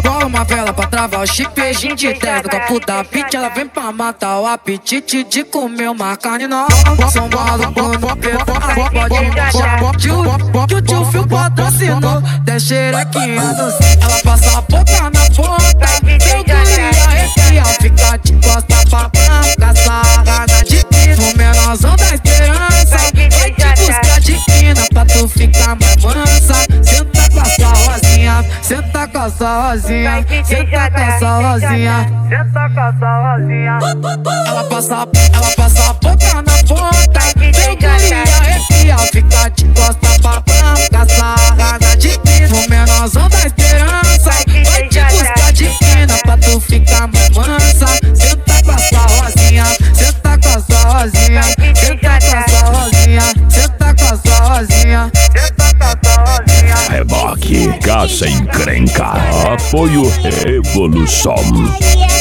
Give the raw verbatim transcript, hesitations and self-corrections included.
Bola uma vela pra travar o chipejinho de dez. Copo da pit, ela vem pra matar o apetite de comer uma carne nova. São maluco no peito, pode encaixar. Que o tio Fio patrocinou, desce xerequinha no céu. Ela passa a boca na ponta, seu guria arrepia. Fica de costa pra branca, sarrada de pino. O menorzão da esperança vai te buscar de quina pra tu ficar mais mansa. Senta com a sua rosinha, senta com a sua rosinha, senta com a sua rosinha, senta com a sua rosinha. Ela passa, ela passa a boca na ponta, seu guria arrepia. Fica de costa pra branca, sarrada de pino. O menorzão da esperança vai te buscar de quina pra tu ficar mais mansa. Senta com a sua rosinha, senta com a sua rosinha, senta com a sua rosinha, senta com a sua rosinha, senta com a sua rosinha. Reboque, caça encrenca, apoio Evolução.